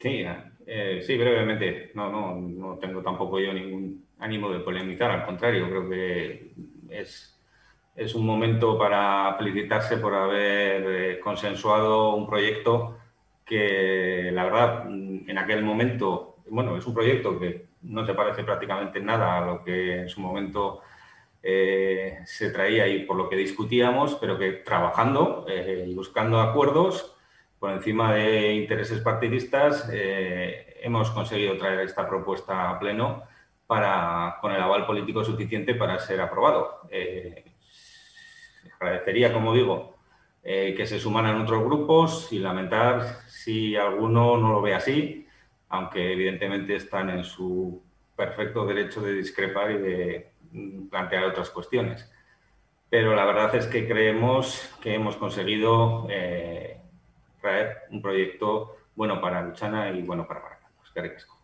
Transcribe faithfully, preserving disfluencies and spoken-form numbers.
Sí, eh, sí, brevemente. No, no, no tengo tampoco yo ningún ánimo de polemizar, al contrario, creo que es, es un momento para felicitarse por haber eh, consensuado un proyecto que, la verdad, en aquel momento, bueno, es un proyecto que no se parece prácticamente en nada a lo que en su momento eh, se traía y por lo que discutíamos, pero que trabajando eh, y buscando acuerdos por encima de intereses partidistas, eh, hemos conseguido traer esta propuesta a pleno para, con el aval político suficiente para ser aprobado. Eh, agradecería, como digo, eh, que se sumaran otros grupos y lamentar si alguno no lo ve así, aunque evidentemente están en su perfecto derecho de discrepar y de plantear otras cuestiones. Pero la verdad es que creemos que hemos conseguido eh, traer un proyecto bueno para Luchana y bueno para Maracaibo. Es que ricasco.